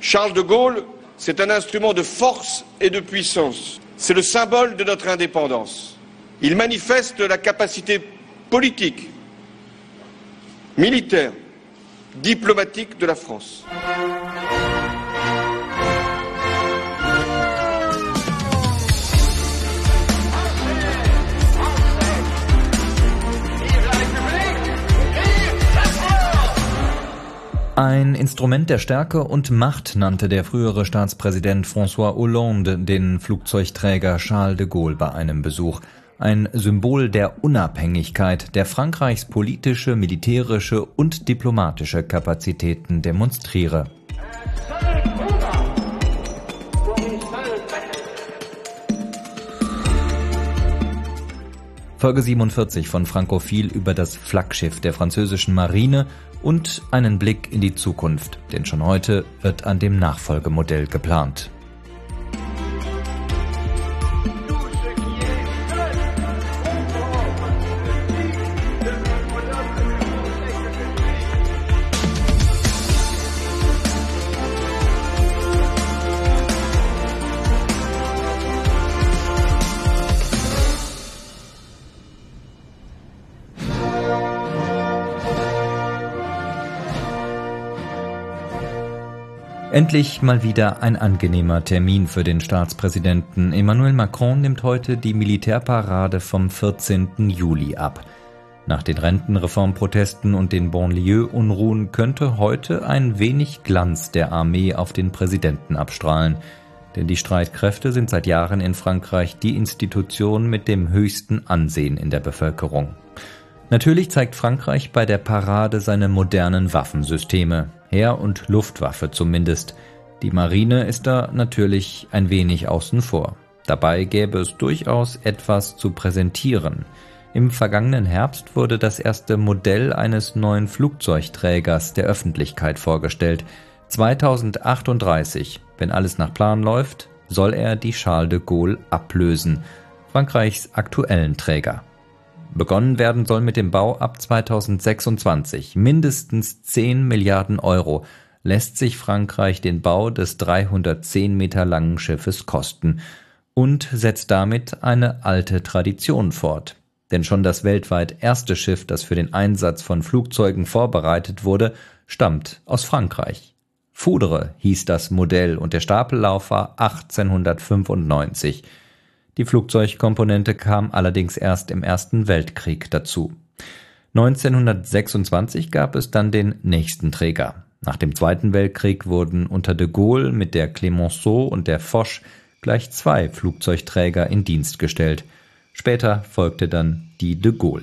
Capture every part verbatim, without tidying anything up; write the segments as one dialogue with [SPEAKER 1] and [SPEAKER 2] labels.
[SPEAKER 1] Charles de Gaulle, c'est un instrument de force et de puissance. C'est le symbole de notre indépendance. Il manifeste la capacité politique, militaire, diplomatique de la France.
[SPEAKER 2] Ein Instrument der Stärke und Macht nannte der frühere Staatspräsident François Hollande den Flugzeugträger Charles de Gaulle bei einem Besuch. Ein Symbol der Unabhängigkeit, der Frankreichs politische, militärische und diplomatische Kapazitäten demonstriere. Folge siebenundvierzig von Frankophil über das Flaggschiff der französischen Marine und einen Blick in die Zukunft, denn schon heute wird an dem Nachfolgemodell geplant. Endlich mal wieder ein angenehmer Termin für den Staatspräsidenten. Emmanuel Macron nimmt heute die Militärparade vom vierzehnten Juli ab. Nach den Rentenreformprotesten und den Banlieue-Unruhen könnte heute ein wenig Glanz der Armee auf den Präsidenten abstrahlen. Denn die Streitkräfte sind seit Jahren in Frankreich die Institution mit dem höchsten Ansehen in der Bevölkerung. Natürlich zeigt Frankreich bei der Parade seine modernen Waffensysteme. Heer- und Luftwaffe zumindest. Die Marine ist da natürlich ein wenig außen vor. Dabei gäbe es durchaus etwas zu präsentieren. Im vergangenen Herbst wurde das erste Modell eines neuen Flugzeugträgers der Öffentlichkeit vorgestellt. zweitausendachtunddreißig, wenn alles nach Plan läuft, soll er die Charles de Gaulle ablösen, Frankreichs aktuellen Träger. Begonnen werden soll mit dem Bau ab zweitausendsechsundzwanzig. Mindestens zehn Milliarden Euro lässt sich Frankreich den Bau des dreihundertzehn Meter langen Schiffes kosten und setzt damit eine alte Tradition fort. Denn schon das weltweit erste Schiff, das für den Einsatz von Flugzeugen vorbereitet wurde, stammt aus Frankreich. Foudre hieß das Modell und der Stapellauf war achtzehnhundertfünfundneunzig. Die Flugzeugkomponente kam allerdings erst im Ersten Weltkrieg dazu. neunzehnhundertsechsundzwanzig gab es dann den nächsten Träger. Nach dem Zweiten Weltkrieg wurden unter de Gaulle mit der Clemenceau und der Foch gleich zwei Flugzeugträger in Dienst gestellt. Später folgte dann die de Gaulle.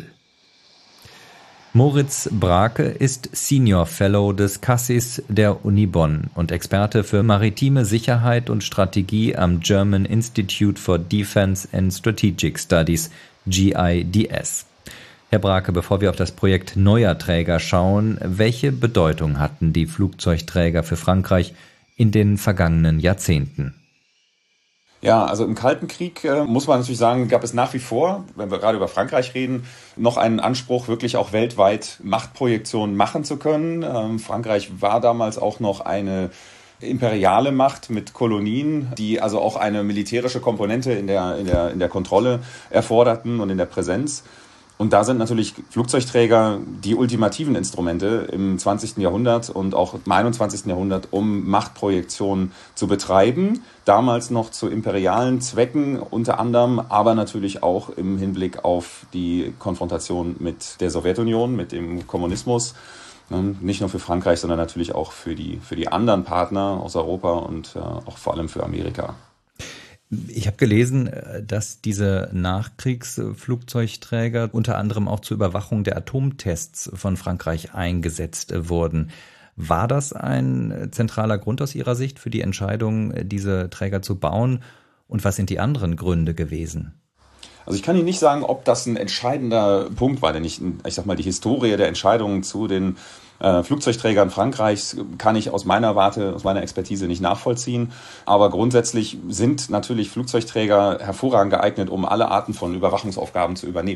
[SPEAKER 2] Moritz Brake ist Senior Fellow des Cassis der Uni Bonn und Experte für maritime Sicherheit und Strategie am German Institute for Defense and Strategic Studies, G I D S. Herr Brake, bevor wir auf das Projekt neuer Träger schauen, welche Bedeutung hatten die Flugzeugträger für Frankreich in den vergangenen Jahrzehnten?
[SPEAKER 3] Ja, also im Kalten Krieg äh, muss man natürlich sagen, gab es nach wie vor, wenn wir gerade über Frankreich reden, noch einen Anspruch, wirklich auch weltweit Machtprojektionen machen zu können. Ähm, Frankreich war damals auch noch eine imperiale Macht mit Kolonien, die also auch eine militärische Komponente in der, in der, in der Kontrolle erforderten und in der Präsenz. Und da sind natürlich Flugzeugträger die ultimativen Instrumente im zwanzigsten Jahrhundert und auch im einundzwanzigsten Jahrhundert, um Machtprojektion zu betreiben. Damals noch zu imperialen Zwecken unter anderem, aber natürlich auch im Hinblick auf die Konfrontation mit der Sowjetunion, mit dem Kommunismus. Nicht nur für Frankreich, sondern natürlich auch für die, für die anderen Partner aus Europa und auch vor allem für Amerika.
[SPEAKER 2] Ich habe gelesen, dass diese Nachkriegsflugzeugträger unter anderem auch zur Überwachung der Atomtests von Frankreich eingesetzt wurden. War das ein zentraler Grund aus Ihrer Sicht für die Entscheidung, diese Träger zu bauen? Und was sind die anderen Gründe gewesen?
[SPEAKER 3] Also ich kann Ihnen nicht sagen, ob das ein entscheidender Punkt war, denn ich, ich sag mal, die Historie der Entscheidungen zu den äh, Flugzeugträgern Frankreichs kann ich aus meiner Warte, aus meiner Expertise nicht nachvollziehen. Aber grundsätzlich sind natürlich Flugzeugträger hervorragend geeignet, um alle Arten von Überwachungsaufgaben zu übernehmen.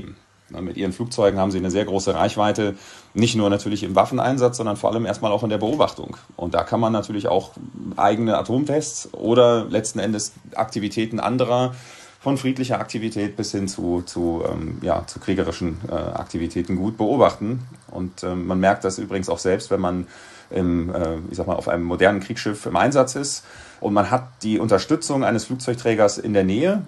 [SPEAKER 3] Mit ihren Flugzeugen haben sie eine sehr große Reichweite, nicht nur natürlich im Waffeneinsatz, sondern vor allem erstmal auch in der Beobachtung. Und da kann man natürlich auch eigene Atomtests oder letzten Endes Aktivitäten anderer, von friedlicher Aktivität bis hin zu, zu, ähm, ja, zu kriegerischen äh, Aktivitäten gut beobachten. Und ähm, man merkt das übrigens auch selbst, wenn man im, äh, ich sag mal, auf einem modernen Kriegsschiff im Einsatz ist und man hat die Unterstützung eines Flugzeugträgers in der Nähe.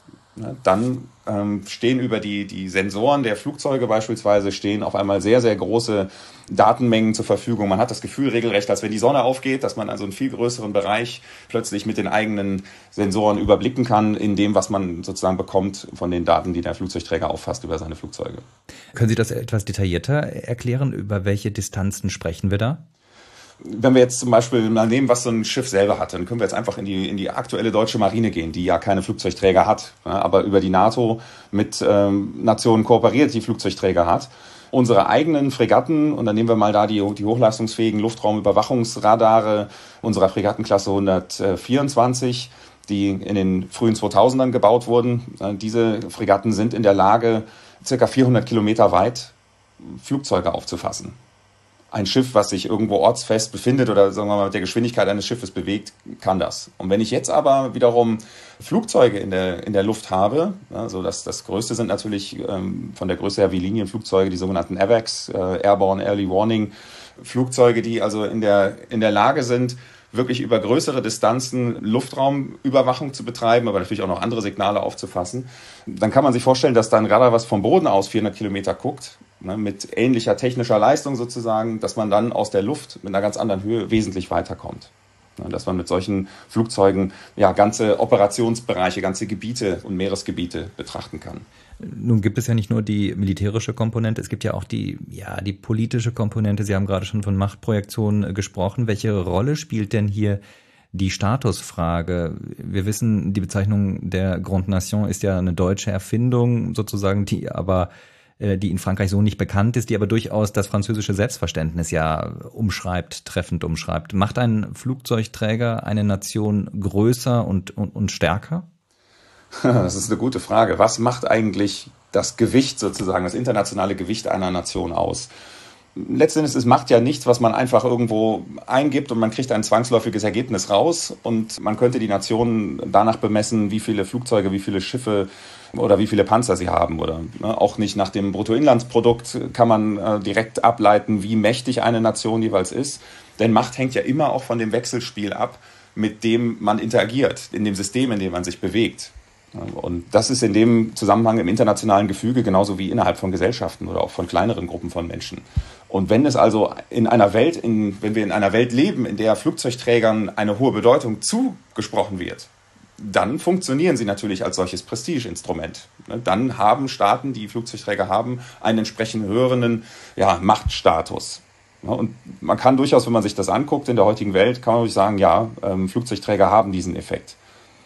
[SPEAKER 3] Dann ähm, stehen über die, die Sensoren der Flugzeuge beispielsweise stehen auf einmal sehr, sehr große Datenmengen zur Verfügung. Man hat das Gefühl regelrecht, als wenn die Sonne aufgeht, dass man also einen viel größeren Bereich plötzlich mit den eigenen Sensoren überblicken kann in dem, was man sozusagen bekommt von den Daten, die der Flugzeugträger auffasst über seine Flugzeuge.
[SPEAKER 2] Können Sie das etwas detaillierter erklären? Über welche Distanzen sprechen wir da?
[SPEAKER 3] Wenn wir jetzt zum Beispiel mal nehmen, was so ein Schiff selber hat, dann können wir jetzt einfach in die, in die aktuelle deutsche Marine gehen, die ja keine Flugzeugträger hat, ja, aber über die NATO mit ähm, Nationen kooperiert, die Flugzeugträger hat. Unsere eigenen Fregatten, und dann nehmen wir mal da die, die hochleistungsfähigen Luftraumüberwachungsradare unserer Fregattenklasse hundertvierundzwanzig, die in den frühen zweitausendern gebaut wurden. Äh, diese Fregatten sind in der Lage, circa vierhundert Kilometer weit Flugzeuge aufzufassen. Ein Schiff, was sich irgendwo ortsfest befindet oder sagen wir mal mit der Geschwindigkeit eines Schiffes bewegt, kann das. Und wenn ich jetzt aber wiederum Flugzeuge in der, in der Luft habe, also das, das Größte sind natürlich ähm, von der Größe her wie Linienflugzeuge, die sogenannten A W A Cs, äh, Airborne Early Warning Flugzeuge, die also in der, in der Lage sind, wirklich über größere Distanzen Luftraumüberwachung zu betreiben, aber natürlich auch noch andere Signale aufzufassen. Dann kann man sich vorstellen, dass da ein Radar, was vom Boden aus vierhundert Kilometer guckt, ne, mit ähnlicher technischer Leistung sozusagen, dass man dann aus der Luft mit einer ganz anderen Höhe wesentlich weiterkommt. Ne, dass man mit solchen Flugzeugen ja ganze Operationsbereiche, ganze Gebiete und Meeresgebiete betrachten kann.
[SPEAKER 2] Nun gibt es ja nicht nur die militärische Komponente, es gibt ja auch die, ja, die politische Komponente. Sie haben gerade schon von Machtprojektionen gesprochen. Welche Rolle spielt denn hier die Statusfrage? Wir wissen, die Bezeichnung der Grande Nation ist ja eine deutsche Erfindung sozusagen, die aber die in Frankreich so nicht bekannt ist, die aber durchaus das französische Selbstverständnis ja umschreibt, treffend umschreibt. Macht ein Flugzeugträger eine Nation größer und, und, und stärker?
[SPEAKER 3] Das ist eine gute Frage. Was macht eigentlich das Gewicht sozusagen, das internationale Gewicht einer Nation aus? Letztendlich, es macht ja nichts, was man einfach irgendwo eingibt und man kriegt ein zwangsläufiges Ergebnis raus und man könnte die Nationen danach bemessen, wie viele Flugzeuge, wie viele Schiffe oder wie viele Panzer sie haben. Oder ne, auch nicht nach dem Bruttoinlandsprodukt kann man äh, direkt ableiten, wie mächtig eine Nation jeweils ist. Denn Macht hängt ja immer auch von dem Wechselspiel ab, mit dem man interagiert, in dem System, in dem man sich bewegt. Und das ist in dem Zusammenhang im internationalen Gefüge genauso wie innerhalb von Gesellschaften oder auch von kleineren Gruppen von Menschen. Und wenn es also in einer Welt, in, wenn wir in einer Welt leben, in der Flugzeugträgern eine hohe Bedeutung zugesprochen wird, dann funktionieren sie natürlich als solches Prestigeinstrument. Dann haben Staaten, die Flugzeugträger haben, einen entsprechend höheren ja, Machtstatus. Und man kann durchaus, wenn man sich das anguckt in der heutigen Welt, kann man wirklich sagen, ja, ähm, Flugzeugträger haben diesen Effekt.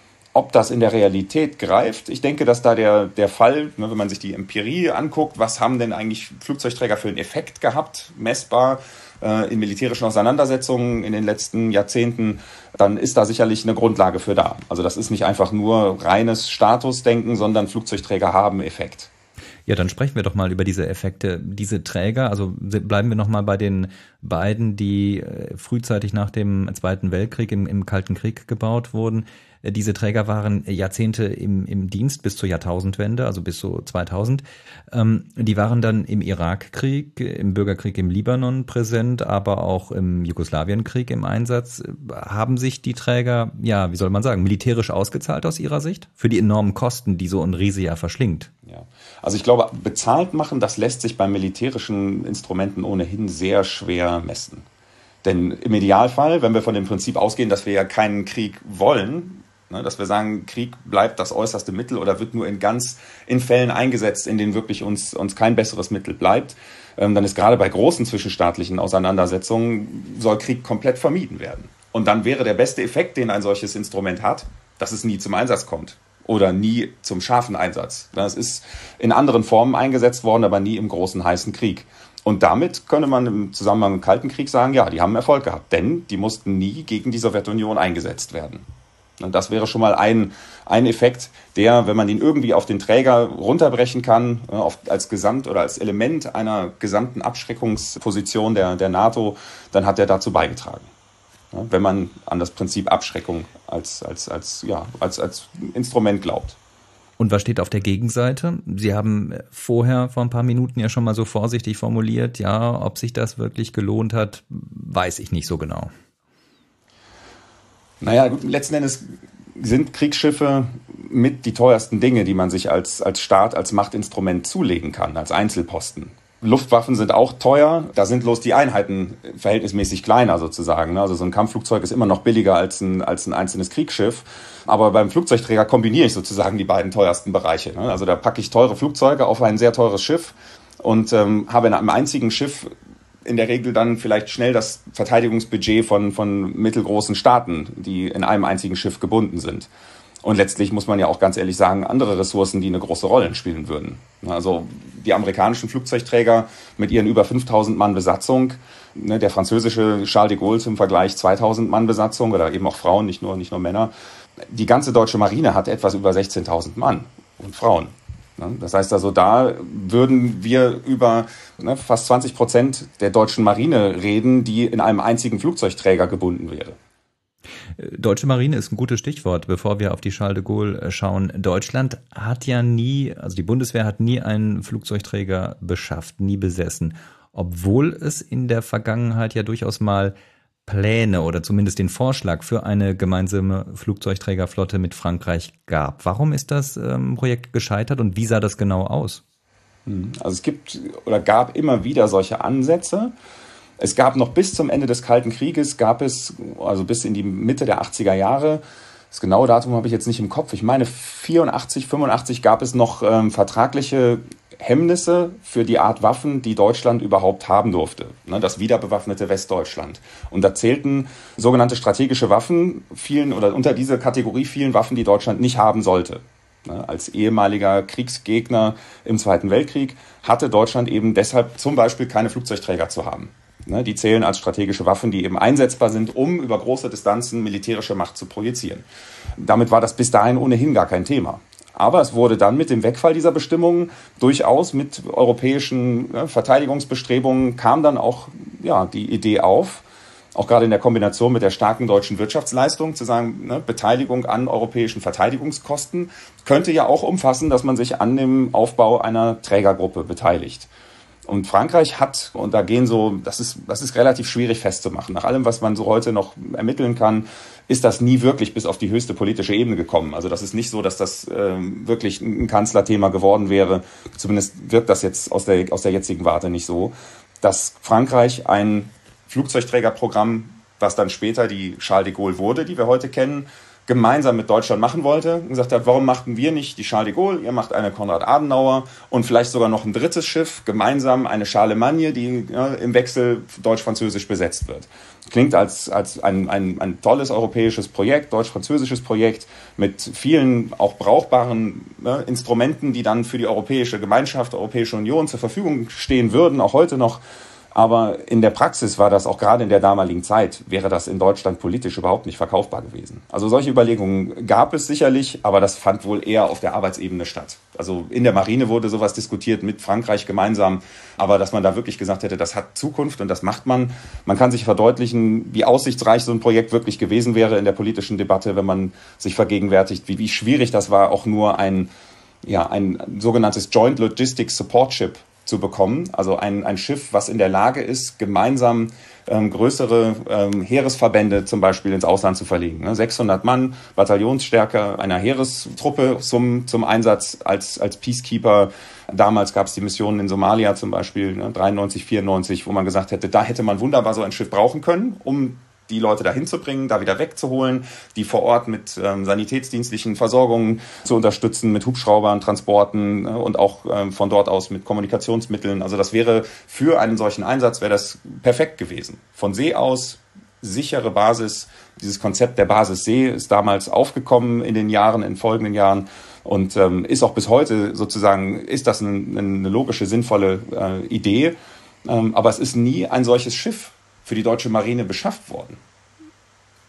[SPEAKER 3] Ob das in der Realität greift, ich denke, dass da der, der Fall, ne, wenn man sich die Empirie anguckt, was haben denn eigentlich Flugzeugträger für einen Effekt gehabt, messbar äh, in militärischen Auseinandersetzungen in den letzten Jahrzehnten, dann ist da sicherlich eine Grundlage für da. Also das ist nicht einfach nur reines Statusdenken, sondern Flugzeugträger haben Effekt.
[SPEAKER 2] Ja, dann sprechen wir doch mal über diese Effekte, diese Träger. Also bleiben wir noch mal bei den beiden, die frühzeitig nach dem Zweiten Weltkrieg im, im Kalten Krieg gebaut wurden. Diese Träger waren Jahrzehnte im, im Dienst bis zur Jahrtausendwende, also bis so zweitausend. Ähm, die waren dann im Irakkrieg, im Bürgerkrieg im Libanon präsent, aber auch im Jugoslawienkrieg im Einsatz. Haben sich die Träger, ja, wie soll man sagen, militärisch ausgezahlt aus Ihrer Sicht? Für die enormen Kosten, die so ein Riese ja verschlingt.
[SPEAKER 3] Ja, also ich glaube, bezahlt machen, das lässt sich bei militärischen Instrumenten ohnehin sehr schwer messen. Denn im Idealfall, wenn wir von dem Prinzip ausgehen, dass wir ja keinen Krieg wollen, dass wir sagen, Krieg bleibt das äußerste Mittel oder wird nur in ganz in Fällen eingesetzt, in denen wirklich uns, uns kein besseres Mittel bleibt, dann ist gerade bei großen zwischenstaatlichen Auseinandersetzungen, soll Krieg komplett vermieden werden. Und dann wäre der beste Effekt, den ein solches Instrument hat, dass es nie zum Einsatz kommt oder nie zum scharfen Einsatz. Das ist in anderen Formen eingesetzt worden, aber nie im großen heißen Krieg. Und damit könnte man im Zusammenhang mit dem Kalten Krieg sagen, ja, die haben Erfolg gehabt, denn die mussten nie gegen die Sowjetunion eingesetzt werden. Und das wäre schon mal ein, ein Effekt, der, wenn man ihn irgendwie auf den Träger runterbrechen kann, auf, als Gesamt oder als Element einer gesamten Abschreckungsposition der, der NATO, dann hat er dazu beigetragen. Ja, wenn man an das Prinzip Abschreckung als, als, als, ja, als, als Instrument glaubt.
[SPEAKER 2] Und was steht auf der Gegenseite? Sie haben vorher vor ein paar Minuten ja schon mal so vorsichtig formuliert, ja, ob sich das wirklich gelohnt hat, weiß ich nicht so genau.
[SPEAKER 3] Naja, letzten Endes sind Kriegsschiffe mit die teuersten Dinge, die man sich als, als Staat, als Machtinstrument zulegen kann, als Einzelposten. Luftwaffen sind auch teuer, da sind bloß die Einheiten verhältnismäßig kleiner sozusagen. Also so ein Kampfflugzeug ist immer noch billiger als ein, als ein einzelnes Kriegsschiff. Aber beim Flugzeugträger kombiniere ich sozusagen die beiden teuersten Bereiche. Also da packe ich teure Flugzeuge auf ein sehr teures Schiff und ähm, habe in einem einzigen Schiff in der Regel dann vielleicht schnell das Verteidigungsbudget von, von mittelgroßen Staaten, die in einem einzigen Schiff gebunden sind. Und letztlich muss man ja auch ganz ehrlich sagen, andere Ressourcen, die eine große Rolle spielen würden. Also die amerikanischen Flugzeugträger mit ihren über fünftausend Mann Besatzung, ne, der französische Charles de Gaulle zum Vergleich zweitausend Mann Besatzung oder eben auch Frauen, nicht nur, nicht nur Männer. Die ganze deutsche Marine hat etwas über sechzehntausend Mann und Frauen. Das heißt also, da würden wir über ne, fast zwanzig Prozent der deutschen Marine reden, die in einem einzigen Flugzeugträger gebunden wäre.
[SPEAKER 2] Deutsche Marine ist ein gutes Stichwort, bevor wir auf die Charles de Gaulle schauen. Deutschland hat ja nie, also die Bundeswehr hat nie einen Flugzeugträger beschafft, nie besessen, obwohl es in der Vergangenheit ja durchaus mal Pläne oder zumindest den Vorschlag für eine gemeinsame Flugzeugträgerflotte mit Frankreich gab. Warum ist das ähm, Projekt gescheitert und wie sah das genau aus?
[SPEAKER 3] Also es gibt oder gab immer wieder solche Ansätze. Es gab noch bis zum Ende des Kalten Krieges, gab es, also bis in die Mitte der achtziger Jahre, das genaue Datum habe ich jetzt nicht im Kopf, ich meine vierundachtzig, fünfundachtzig gab es noch ähm, vertragliche Hemmnisse für die Art Waffen, die Deutschland überhaupt haben durfte. Ne, das wiederbewaffnete Westdeutschland. Und da zählten sogenannte strategische Waffen, vielen oder unter diese Kategorie vielen Waffen, die Deutschland nicht haben sollte. Ne, als ehemaliger Kriegsgegner im Zweiten Weltkrieg hatte Deutschland eben deshalb zum Beispiel keine Flugzeugträger zu haben. Ne, die zählen als strategische Waffen, die eben einsetzbar sind, um über große Distanzen militärische Macht zu projizieren. Damit war das bis dahin ohnehin gar kein Thema. Aber es wurde dann mit dem Wegfall dieser Bestimmungen durchaus mit europäischen ne, Verteidigungsbestrebungen kam dann auch ja, die Idee auf, auch gerade in der Kombination mit der starken deutschen Wirtschaftsleistung, zu sagen, ne, Beteiligung an europäischen Verteidigungskosten könnte ja auch umfassen, dass man sich an dem Aufbau einer Trägergruppe beteiligt. Und Frankreich hat, und da gehen so, das ist, das ist relativ schwierig festzumachen. Nach allem, was man so heute noch ermitteln kann, ist das nie wirklich bis auf die höchste politische Ebene gekommen. Also das ist nicht so, dass das äh, wirklich ein Kanzlerthema geworden wäre. Zumindest wirkt das jetzt aus der, aus der jetzigen Warte nicht so, dass Frankreich ein Flugzeugträgerprogramm, was dann später die Charles de Gaulle wurde, die wir heute kennen, gemeinsam mit Deutschland machen wollte und gesagt hat, warum machten wir nicht die Charles de Gaulle, ihr macht eine Konrad-Adenauer und vielleicht sogar noch ein drittes Schiff, gemeinsam eine Charlemagne, die ja, im Wechsel deutsch-französisch besetzt wird. Klingt als, als ein, ein, ein tolles europäisches Projekt, deutsch-französisches Projekt mit vielen auch brauchbaren ne, Instrumenten, die dann für die Europäische Gemeinschaft, Europäische Union zur Verfügung stehen würden, auch heute noch. Aber in der Praxis war das auch gerade in der damaligen Zeit, wäre das in Deutschland politisch überhaupt nicht verkaufbar gewesen. Also solche Überlegungen gab es sicherlich, aber das fand wohl eher auf der Arbeitsebene statt. Also in der Marine wurde sowas diskutiert mit Frankreich gemeinsam, aber dass man da wirklich gesagt hätte, das hat Zukunft und das macht man. Man kann sich verdeutlichen, wie aussichtsreich so ein Projekt wirklich gewesen wäre in der politischen Debatte, wenn man sich vergegenwärtigt, wie, wie schwierig das war, auch nur ein, ja, ein sogenanntes Joint Logistics Support Ship zu bekommen, also ein, ein Schiff, was in der Lage ist, gemeinsam ähm, größere ähm, Heeresverbände zum Beispiel ins Ausland zu verlegen. Ne? sechshundert Mann, Bataillonsstärke einer Heerestruppe zum, zum Einsatz als, als Peacekeeper. Damals gab es die Missionen in Somalia zum Beispiel, ne? dreiundneunzig, vierundneunzig, wo man gesagt hätte, da hätte man wunderbar so ein Schiff brauchen können, um die Leute dahin zu bringen, da wieder wegzuholen, die vor Ort mit ähm, sanitätsdienstlichen Versorgungen zu unterstützen, mit Hubschraubern, Transporten äh, und auch ähm, von dort aus mit Kommunikationsmitteln. Also das wäre für einen solchen Einsatz wäre das perfekt gewesen. Von See aus sichere Basis. Dieses Konzept der Basis See ist damals aufgekommen in den Jahren, in folgenden Jahren und ähm, ist auch bis heute sozusagen, ist das ein, eine logische, sinnvolle äh, Idee. Ähm, aber es ist nie ein solches Schiff für die deutsche Marine beschafft worden.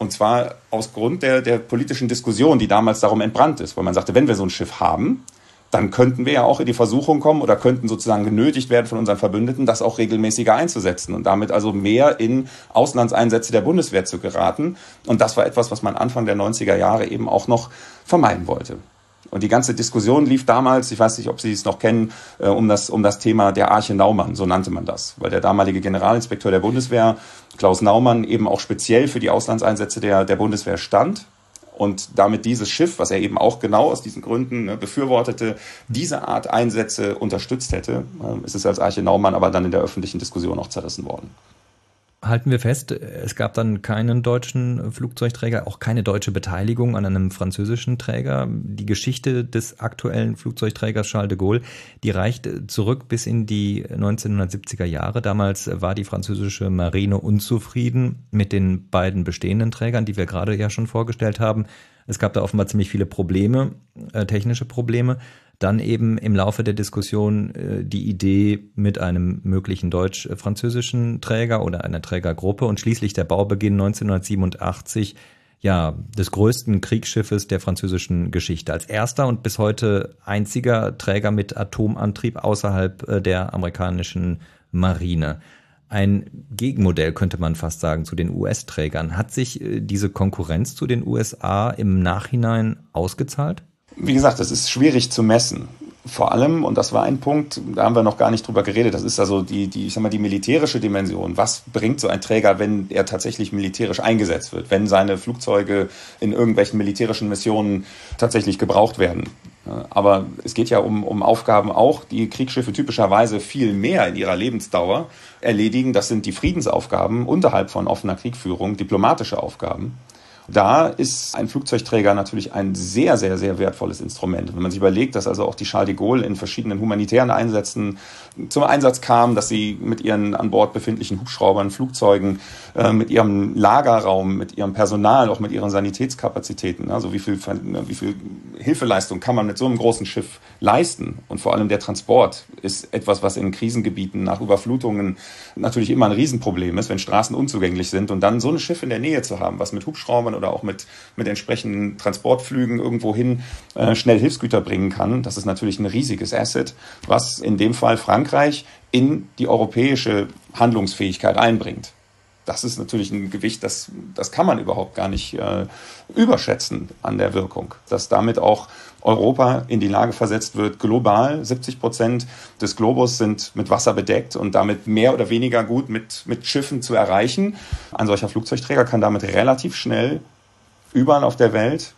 [SPEAKER 3] Und zwar aus Grund der, der politischen Diskussion, die damals darum entbrannt ist. Weil man sagte, wenn wir so ein Schiff haben, dann könnten wir ja auch in die Versuchung kommen oder könnten sozusagen genötigt werden von unseren Verbündeten, das auch regelmäßiger einzusetzen und damit also mehr in Auslandseinsätze der Bundeswehr zu geraten. Und das war etwas, was man Anfang der neunziger Jahre eben auch noch vermeiden wollte. Und die ganze Diskussion lief damals, ich weiß nicht, ob Sie es noch kennen, äh, um das, um das Thema der Arche Naumann, so nannte man das. Weil der damalige Generalinspekteur der Bundeswehr, Klaus Naumann, eben auch speziell für die Auslandseinsätze der, der Bundeswehr stand. Und damit dieses Schiff, was er eben auch genau aus diesen Gründen ne, befürwortete, diese Art Einsätze unterstützt hätte, äh, ist es als Arche Naumann aber dann in der öffentlichen Diskussion auch zerrissen worden.
[SPEAKER 2] Halten wir fest, es gab dann keinen deutschen Flugzeugträger, auch keine deutsche Beteiligung an einem französischen Träger. Die Geschichte des aktuellen Flugzeugträgers Charles de Gaulle, die reicht zurück bis in die neunzehnhundertsiebziger Jahre. Damals war die französische Marine unzufrieden mit den beiden bestehenden Trägern, die wir gerade ja schon vorgestellt haben. Es gab da offenbar ziemlich viele Probleme, äh, technische Probleme. Dann eben im Laufe der Diskussion äh, die Idee mit einem möglichen deutsch-französischen Träger oder einer Trägergruppe und schließlich der Baubeginn neunzehnhundertsiebenundachtzig ja, des größten Kriegsschiffes der französischen Geschichte. Als erster und bis heute einziger Träger mit Atomantrieb außerhalb äh, der amerikanischen Marine. Ein Gegenmodell könnte man fast sagen zu den U S-Trägern. Hat sich äh, diese Konkurrenz zu den U S A im Nachhinein ausgezahlt?
[SPEAKER 3] Wie gesagt, das ist schwierig zu messen. Vor allem, und das war ein Punkt, da haben wir noch gar nicht drüber geredet, das ist also die, die, ich sag mal, die militärische Dimension. Was bringt so ein Träger, wenn er tatsächlich militärisch eingesetzt wird, wenn seine Flugzeuge in irgendwelchen militärischen Missionen tatsächlich gebraucht werden? Aber es geht ja um, um Aufgaben auch, die Kriegsschiffe typischerweise viel mehr in ihrer Lebensdauer erledigen. Das sind die Friedensaufgaben unterhalb von offener Kriegführung, diplomatische Aufgaben. Da ist ein Flugzeugträger natürlich ein sehr, sehr, sehr wertvolles Instrument. Wenn man sich überlegt, dass also auch die Charles de Gaulle in verschiedenen humanitären Einsätzen zum Einsatz kam, dass sie mit ihren an Bord befindlichen Hubschraubern, Flugzeugen, äh, mit ihrem Lagerraum, mit ihrem Personal, auch mit ihren Sanitätskapazitäten, also wie viel, wie viel Hilfeleistung kann man mit so einem großen Schiff leisten? Und vor allem der Transport ist etwas, was in Krisengebieten nach Überflutungen natürlich immer ein Riesenproblem ist, wenn Straßen unzugänglich sind. Und dann so ein Schiff in der Nähe zu haben, was mit Hubschraubern oder auch mit, mit entsprechenden Transportflügen irgendwohin äh, schnell Hilfsgüter bringen kann, das ist natürlich ein riesiges Asset, was in dem Fall Frankreich in die europäische Handlungsfähigkeit einbringt. Das ist natürlich ein Gewicht, das, das kann man überhaupt gar nicht äh, überschätzen an der Wirkung. Dass damit auch Europa in die Lage versetzt wird, global siebzig Prozent des Globus sind mit Wasser bedeckt und damit mehr oder weniger gut mit, mit Schiffen zu erreichen. Ein solcher Flugzeugträger kann damit relativ schnell überall auf der Welt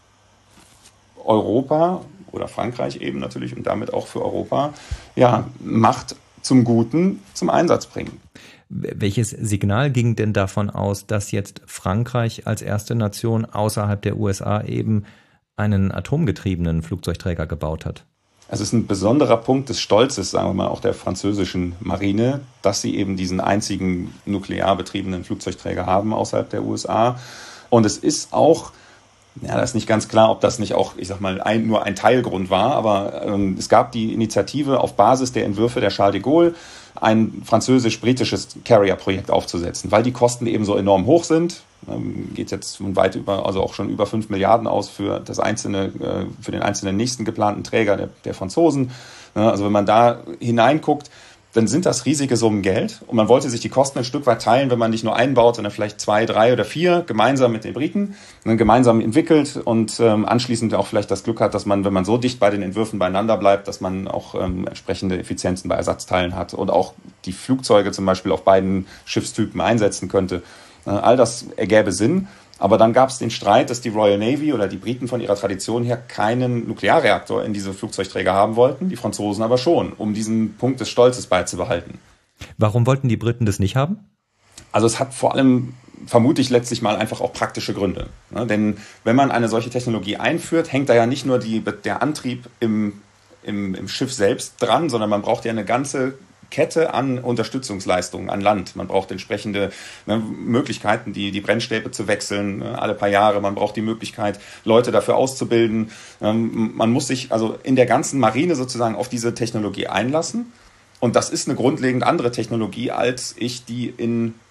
[SPEAKER 3] Europa oder Frankreich eben natürlich und damit auch für Europa ja, Macht zum Guten zum Einsatz bringen.
[SPEAKER 2] Welches Signal ging denn davon aus, dass jetzt Frankreich als erste Nation außerhalb der U S A eben einen atomgetriebenen Flugzeugträger gebaut hat?
[SPEAKER 3] Es ist ein besonderer Punkt des Stolzes, sagen wir mal, auch der französischen Marine, dass sie eben diesen einzigen nuklear betriebenen Flugzeugträger haben außerhalb der U S A. Und es ist auch, ja, da ist nicht ganz klar, ob das nicht auch, ich sag mal, ein, nur ein Teilgrund war, aber ähm, es gab die Initiative auf Basis der Entwürfe der Charles de Gaulle, ein französisch-britisches Carrier-Projekt aufzusetzen, weil die Kosten eben so enorm hoch sind. Ähm, geht jetzt weit über, also auch schon über fünf Milliarden aus für das einzelne, äh, für den einzelnen nächsten geplanten Träger der, der Franzosen. Ja, also wenn man da hineinguckt, dann sind das riesige Summen Geld und man wollte sich die Kosten ein Stück weit teilen, wenn man nicht nur einen baut, sondern vielleicht zwei, drei oder vier gemeinsam mit den Briten, und dann gemeinsam entwickelt und ähm, anschließend auch vielleicht das Glück hat, dass man, wenn man so dicht bei den Entwürfen beieinander bleibt, dass man auch ähm, entsprechende Effizienzen bei Ersatzteilen hat und auch die Flugzeuge zum Beispiel auf beiden Schiffstypen einsetzen könnte. Äh, all das ergäbe Sinn. Aber dann gab es den Streit, dass die Royal Navy oder die Briten von ihrer Tradition her keinen Nuklearreaktor in diese Flugzeugträger haben wollten, die Franzosen aber schon, um diesen Punkt des Stolzes beizubehalten.
[SPEAKER 2] Warum wollten die Briten das nicht haben?
[SPEAKER 3] Also es hat vor allem vermutlich letztlich mal einfach auch praktische Gründe. Ne? Denn wenn man eine solche Technologie einführt, hängt da ja nicht nur die, der Antrieb im, im, im Schiff selbst dran, sondern man braucht ja eine ganze Kette an Unterstützungsleistungen an Land. Man braucht entsprechende ne, Möglichkeiten, die, die Brennstäbe zu wechseln ne, alle paar Jahre. Man braucht die Möglichkeit, Leute dafür auszubilden. Ähm, man muss sich also in der ganzen Marine sozusagen auf diese Technologie einlassen. Und das ist eine grundlegend andere Technologie, als ich die in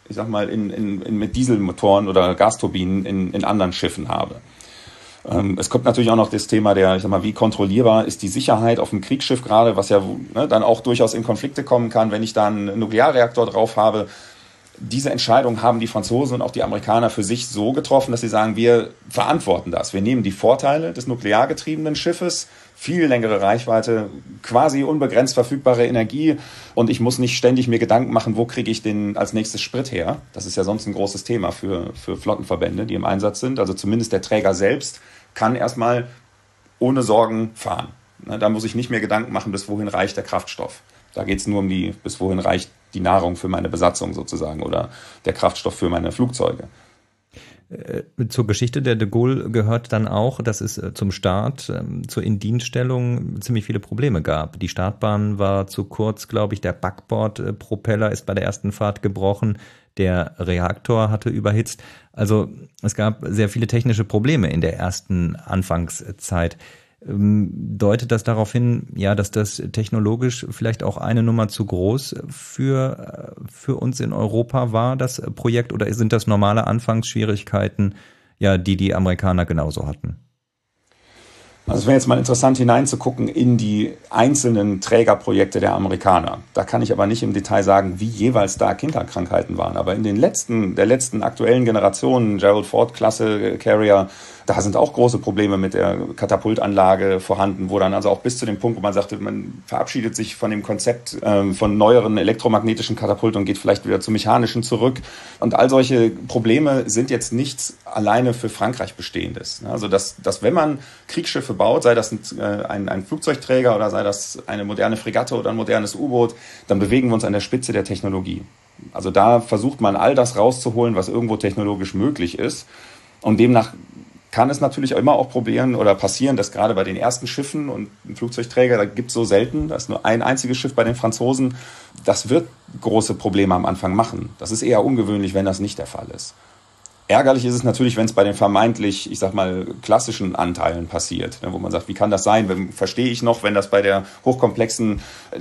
[SPEAKER 3] ich sag mal, in, in, in, mit Dieselmotoren oder Gasturbinen in, in anderen Schiffen habe. Ähm, es kommt natürlich auch noch das Thema der, ich sag mal, wie kontrollierbar ist die Sicherheit auf dem Kriegsschiff gerade, was ja ne, dann auch durchaus in Konflikte kommen kann, wenn ich da einen Nuklearreaktor drauf habe. Diese Entscheidung haben die Franzosen und auch die Amerikaner für sich so getroffen, dass sie sagen, wir verantworten das. Wir nehmen die Vorteile des nukleargetriebenen Schiffes, viel längere Reichweite, quasi unbegrenzt verfügbare Energie und ich muss nicht ständig mir Gedanken machen, wo kriege ich den als nächstes Sprit her. Das ist ja sonst ein großes Thema für, für Flottenverbände, die im Einsatz sind. Also zumindest der Träger selbst kann erstmal ohne Sorgen fahren. Da muss ich nicht mehr Gedanken machen, bis wohin reicht der Kraftstoff. Da geht es nur um die, bis wohin reicht die Nahrung für meine Besatzung sozusagen oder der Kraftstoff für meine Flugzeuge.
[SPEAKER 2] Zur Geschichte der de Gaulle gehört dann auch, dass es zum Start, zur Indienststellung ziemlich viele Probleme gab. Die Startbahn war zu kurz, glaube ich, der Backbordpropeller ist bei der ersten Fahrt gebrochen, der Reaktor hatte überhitzt. Also es gab sehr viele technische Probleme in der ersten Anfangszeit. Deutet das darauf hin, ja, dass das technologisch vielleicht auch eine Nummer zu groß für, für uns in Europa war, das Projekt, oder sind das normale Anfangsschwierigkeiten, ja, die die Amerikaner genauso hatten?
[SPEAKER 3] Also es wäre jetzt mal interessant hineinzugucken in die einzelnen Trägerprojekte der Amerikaner. Da kann ich aber nicht im Detail sagen, wie jeweils da Kinderkrankheiten waren. Aber in den letzten, der letzten aktuellen Generationen, Gerald Ford-Klasse Carrier, da sind auch große Probleme mit der Katapultanlage vorhanden, wo dann also auch bis zu dem Punkt, wo man sagte, man verabschiedet sich von dem Konzept ähm, von neueren elektromagnetischen Katapulten und geht vielleicht wieder zu mechanischen zurück. Und all solche Probleme sind jetzt nichts alleine für Frankreich Bestehendes. Also dass, dass wenn man Kriegsschiffe baut, sei das ein, äh, ein, ein Flugzeugträger oder sei das eine moderne Fregatte oder ein modernes U-Boot, dann bewegen wir uns an der Spitze der Technologie. Also da versucht man all das rauszuholen, was irgendwo technologisch möglich ist. Und demnach kann es natürlich immer auch probieren oder passieren, dass gerade bei den ersten Schiffen und ein Flugzeugträger, da gibt es so selten, da ist nur ein einziges Schiff bei den Franzosen, das wird große Probleme am Anfang machen. Das ist eher ungewöhnlich, wenn das nicht der Fall ist. Ärgerlich ist es natürlich, wenn es bei den vermeintlich, ich sag mal, klassischen Anteilen passiert, wo man sagt, wie kann das sein? Verstehe ich noch, wenn das bei der hochkomplexen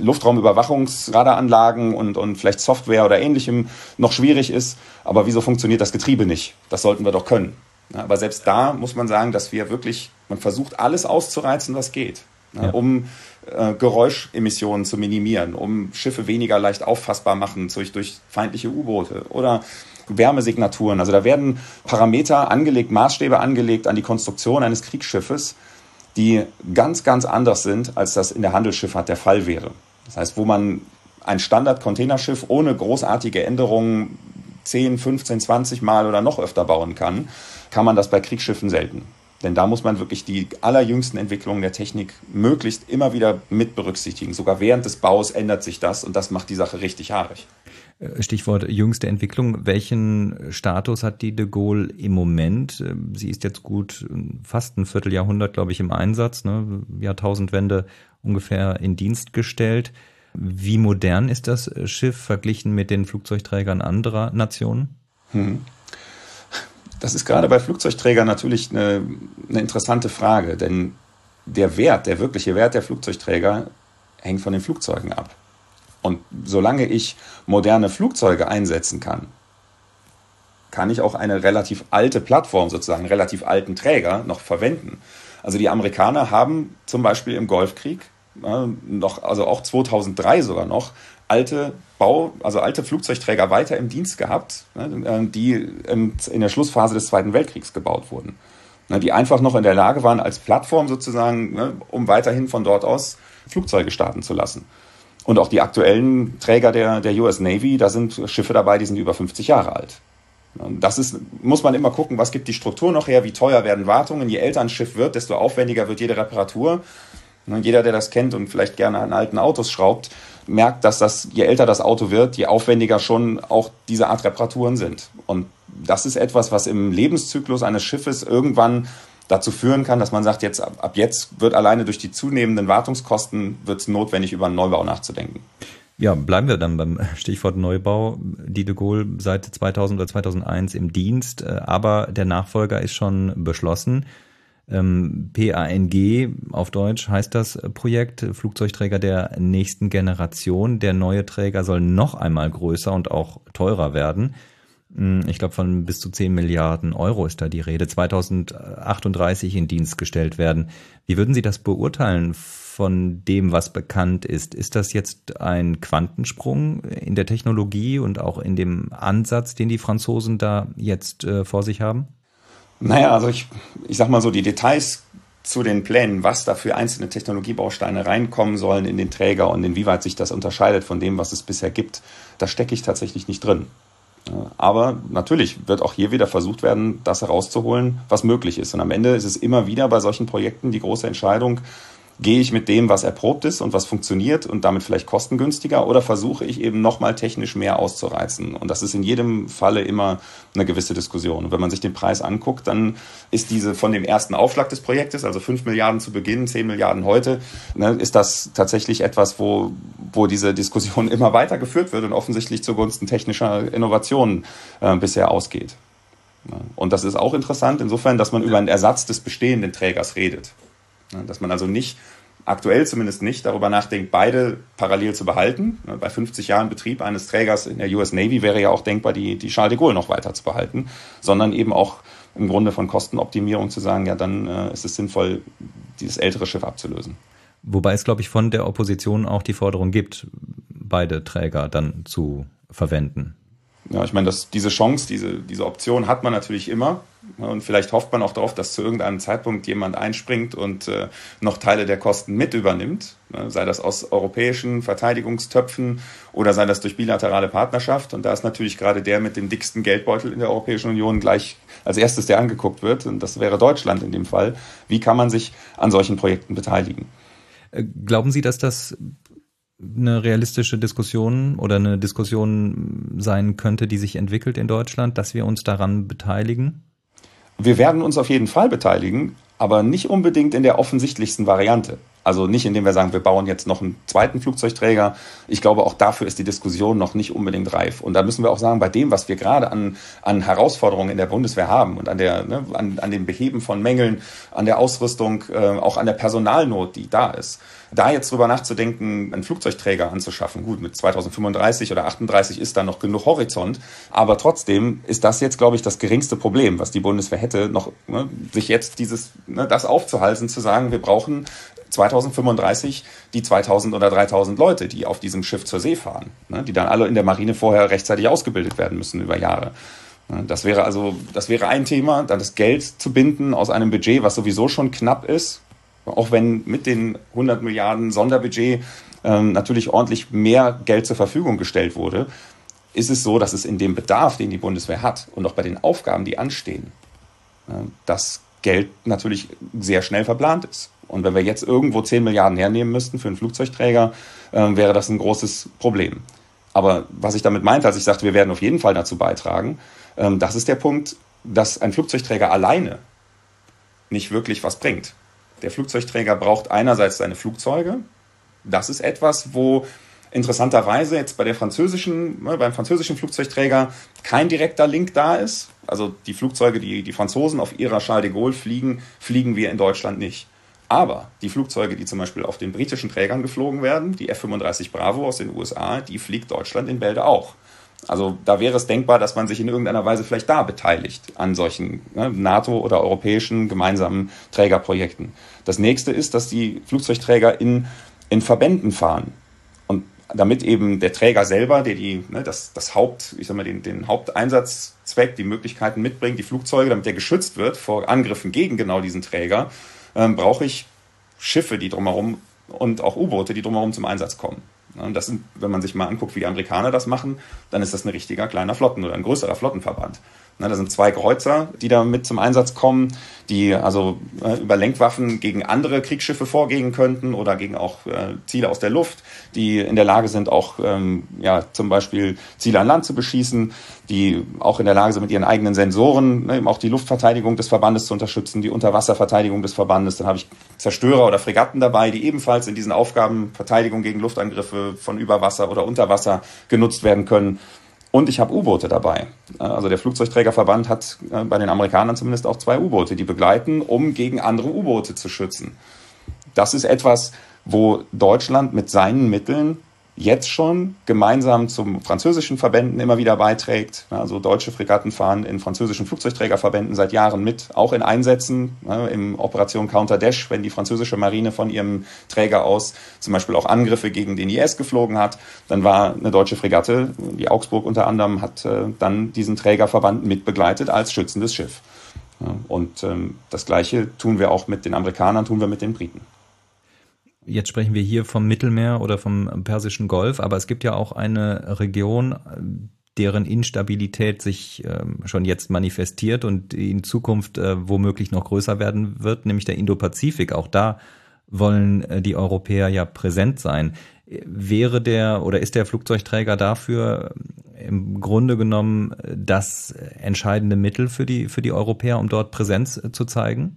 [SPEAKER 3] Luftraumüberwachungsradaranlagen und, und vielleicht Software oder Ähnlichem noch schwierig ist, aber wieso funktioniert das Getriebe nicht? Das sollten wir doch können. Ja, aber selbst da muss man sagen, dass wir wirklich, man versucht alles auszureizen, was geht, ja, ja. um äh, Geräuschemissionen zu minimieren, um Schiffe weniger leicht auffassbar machen durch, durch feindliche U-Boote oder Wärmesignaturen. Also da werden Parameter angelegt, Maßstäbe angelegt an die Konstruktion eines Kriegsschiffes, die ganz, ganz anders sind, als das in der Handelsschifffahrt der Fall wäre. Das heißt, wo man ein Standard-Containerschiff ohne großartige Änderungen zehn, fünfzehn, zwanzig Mal oder noch öfter bauen kann, kann man das bei Kriegsschiffen selten. Denn da muss man wirklich die allerjüngsten Entwicklungen der Technik möglichst immer wieder mit berücksichtigen. Sogar während des Baus ändert sich das und das macht die Sache richtig haarig.
[SPEAKER 2] Stichwort jüngste Entwicklung. Welchen Status hat die de Gaulle im Moment? Sie ist jetzt gut fast ein Vierteljahrhundert, glaube ich, im Einsatz, ne? Jahrtausendwende ungefähr in Dienst gestellt. Wie modern ist das Schiff verglichen mit den Flugzeugträgern anderer Nationen?
[SPEAKER 3] Hm. Das ist gerade bei Flugzeugträgern natürlich eine, eine interessante Frage, denn der Wert, der wirkliche Wert der Flugzeugträger hängt von den Flugzeugen ab. Und solange ich moderne Flugzeuge einsetzen kann, kann ich auch eine relativ alte Plattform, sozusagen einen relativ alten Träger noch verwenden. Also die Amerikaner haben zum Beispiel im Golfkrieg äh, noch, also auch zweitausenddrei sogar noch, alte Bau, also alte Flugzeugträger weiter im Dienst gehabt, ne, die in der Schlussphase des Zweiten Weltkriegs gebaut wurden. Ne, die einfach noch in der Lage waren, als Plattform sozusagen, ne, um weiterhin von dort aus Flugzeuge starten zu lassen. Und auch die aktuellen Träger der, der U S Navy, da sind Schiffe dabei, die sind über fünfzig Jahre alt. Das ist, muss man immer gucken, was gibt die Struktur noch her, wie teuer werden Wartungen. Je älter ein Schiff wird, desto aufwendiger wird jede Reparatur. Jeder, der das kennt und vielleicht gerne an alten Autos schraubt, merkt, dass das, je älter das Auto wird, je aufwendiger schon auch diese Art Reparaturen sind. Und das ist etwas, was im Lebenszyklus eines Schiffes irgendwann dazu führen kann, dass man sagt, jetzt ab, ab jetzt wird alleine durch die zunehmenden Wartungskosten wird es notwendig, über einen Neubau nachzudenken.
[SPEAKER 2] Ja, bleiben wir dann beim Stichwort Neubau. Die de Gaulle seit zweitausend oder zweitausendeins im Dienst, aber der Nachfolger ist schon beschlossen. P A N G auf Deutsch heißt das Projekt, Flugzeugträger der nächsten Generation. Der neue Träger soll noch einmal größer und auch teurer werden. Ich glaube, von bis zu zehn Milliarden Euro ist da die Rede, zweitausendachtunddreißig in Dienst gestellt werden. Wie würden Sie das beurteilen von dem, was bekannt ist? Ist das jetzt ein Quantensprung in der Technologie und auch in dem Ansatz, den die Franzosen da jetzt äh, vor sich haben?
[SPEAKER 3] Naja, also ich, ich sag mal so, die Details zu den Plänen, was da für einzelne Technologiebausteine reinkommen sollen in den Träger und inwieweit sich das unterscheidet von dem, was es bisher gibt, da stecke ich tatsächlich nicht drin. Aber natürlich wird auch hier wieder versucht werden, das herauszuholen, was möglich ist. Und am Ende ist es immer wieder bei solchen Projekten die große Entscheidung, gehe ich mit dem, was erprobt ist und was funktioniert und damit vielleicht kostengünstiger, oder versuche ich eben nochmal technisch mehr auszureizen? Und das ist in jedem Falle immer eine gewisse Diskussion. Und wenn man sich den Preis anguckt, dann ist diese von dem ersten Aufschlag des Projektes, also fünf Milliarden zu Beginn, zehn Milliarden heute, ne, ist das tatsächlich etwas, wo, wo diese Diskussion immer weiter geführt wird und offensichtlich zugunsten technischer Innovationen äh, bisher ausgeht. Und das ist auch interessant insofern, dass man über einen Ersatz des bestehenden Trägers redet. Dass man also nicht, aktuell zumindest nicht, darüber nachdenkt, beide parallel zu behalten. Bei fünfzig Jahren Betrieb eines Trägers in der U S Navy wäre ja auch denkbar, die, die Charles de Gaulle noch weiter zu behalten, sondern eben auch im Grunde von Kostenoptimierung zu sagen, ja, dann äh, ist es sinnvoll, dieses ältere Schiff abzulösen.
[SPEAKER 2] Wobei es, glaube ich, von der Opposition auch die Forderung gibt, beide Träger dann zu verwenden.
[SPEAKER 3] Ja, ich meine, dass diese Chance, diese, diese Option hat man natürlich immer. Und vielleicht hofft man auch darauf, dass zu irgendeinem Zeitpunkt jemand einspringt und äh, noch Teile der Kosten mit übernimmt. Sei das aus europäischen Verteidigungstöpfen oder sei das durch bilaterale Partnerschaft. Und da ist natürlich gerade der mit dem dicksten Geldbeutel in der Europäischen Union gleich als erstes, der angeguckt wird. Und das wäre Deutschland in dem Fall. Wie kann man sich an solchen Projekten beteiligen?
[SPEAKER 2] Glauben Sie, dass das eine realistische Diskussion oder eine Diskussion sein könnte, die sich entwickelt in Deutschland, dass wir uns daran beteiligen?
[SPEAKER 3] Wir werden uns auf jeden Fall beteiligen, aber nicht unbedingt in der offensichtlichsten Variante. Also nicht, indem wir sagen, wir bauen jetzt noch einen zweiten Flugzeugträger. Ich glaube, auch dafür ist die Diskussion noch nicht unbedingt reif. Und da müssen wir auch sagen, bei dem, was wir gerade an, an Herausforderungen in der Bundeswehr haben und an, der, ne, an, an dem Beheben von Mängeln, an der Ausrüstung, äh, auch an der Personalnot, die da ist, da jetzt drüber nachzudenken, einen Flugzeugträger anzuschaffen. Gut, mit zweitausendfünfunddreißig oder achtunddreißig ist da noch genug Horizont. Aber trotzdem ist das jetzt, glaube ich, das geringste Problem, was die Bundeswehr hätte, noch ne, sich jetzt dieses, ne, das aufzuhalten, zu sagen, wir brauchen zweitausendfünfunddreißig die zweitausend oder dreitausend Leute, die auf diesem Schiff zur See fahren, ne, die dann alle in der Marine vorher rechtzeitig ausgebildet werden müssen über Jahre. Das wäre also, das wäre ein Thema, dann das Geld zu binden aus einem Budget, was sowieso schon knapp ist, auch wenn mit den hundert Milliarden Sonderbudget ähm, natürlich ordentlich mehr Geld zur Verfügung gestellt wurde, ist es so, dass es in dem Bedarf, den die Bundeswehr hat und auch bei den Aufgaben, die anstehen, äh, das Geld natürlich sehr schnell verplant ist. Und wenn wir jetzt irgendwo zehn Milliarden hernehmen müssten für einen Flugzeugträger, äh, wäre das ein großes Problem. Aber was ich damit meinte, als ich sagte, wir werden auf jeden Fall dazu beitragen, ähm, das ist der Punkt, dass ein Flugzeugträger alleine nicht wirklich was bringt. Der Flugzeugträger braucht einerseits seine Flugzeuge. Das ist etwas, wo interessanterweise jetzt bei der französischen, beim französischen Flugzeugträger kein direkter Link da ist. Also die Flugzeuge, die die Franzosen auf ihrer Charles de Gaulle fliegen, fliegen wir in Deutschland nicht. Aber die Flugzeuge, die zum Beispiel auf den britischen Trägern geflogen werden, die F fünfunddreißig Bravo aus den U S A, die fliegt Deutschland in Bälde auch. Also da wäre es denkbar, dass man sich in irgendeiner Weise vielleicht da beteiligt an solchen ne, NATO- oder europäischen gemeinsamen Trägerprojekten. Das nächste ist, dass die Flugzeugträger in, in Verbänden fahren. Und damit eben der Träger selber, der die, ne, das, das Haupt, ich sag mal, den, den Haupteinsatzzweck, die Möglichkeiten mitbringt, die Flugzeuge, damit der geschützt wird vor Angriffen gegen genau diesen Träger, ähm, brauche ich Schiffe, die drumherum und auch U-Boote, die drumherum zum Einsatz kommen. Und das sind, wenn man sich mal anguckt, wie die Amerikaner das machen, dann ist das ein richtiger kleiner Flotten- oder ein größerer Flottenverband. Da sind zwei Kreuzer, die da mit zum Einsatz kommen, die also über Lenkwaffen gegen andere Kriegsschiffe vorgehen könnten oder gegen auch Ziele aus der Luft, die in der Lage sind, auch ja, zum Beispiel Ziele an Land zu beschießen, die auch in der Lage sind, mit ihren eigenen Sensoren eben auch die Luftverteidigung des Verbandes zu unterstützen, die Unterwasserverteidigung des Verbandes. Dann habe ich Zerstörer oder Fregatten dabei, die ebenfalls in diesen Aufgaben Verteidigung gegen Luftangriffe von über Wasser oder unter Wasser genutzt werden können. Und ich habe U-Boote dabei. Also der Flugzeugträgerverband hat bei den Amerikanern zumindest auch zwei U-Boote, die begleiten, um gegen andere U-Boote zu schützen. Das ist etwas, wo Deutschland mit seinen Mitteln jetzt schon gemeinsam zum französischen Verbänden immer wieder beiträgt. Also deutsche Fregatten fahren in französischen Flugzeugträgerverbänden seit Jahren mit, auch in Einsätzen, in Operation Counter Dash, wenn die französische Marine von ihrem Träger aus zum Beispiel auch Angriffe gegen den I S geflogen hat. Dann war eine deutsche Fregatte, die Augsburg unter anderem, hat dann diesen Trägerverband mitbegleitet als schützendes Schiff. Und das Gleiche tun wir auch mit den Amerikanern, tun wir mit den Briten.
[SPEAKER 2] Jetzt sprechen wir hier vom Mittelmeer oder vom Persischen Golf, aber es gibt ja auch eine Region, deren Instabilität sich ähm, schon jetzt manifestiert und in Zukunft äh, womöglich noch größer werden wird, nämlich der Indopazifik. Auch da wollen äh, die Europäer ja präsent sein. Wäre der oder ist der Flugzeugträger dafür im Grunde genommen das entscheidende Mittel für die, für die Europäer, um dort Präsenz äh, zu zeigen?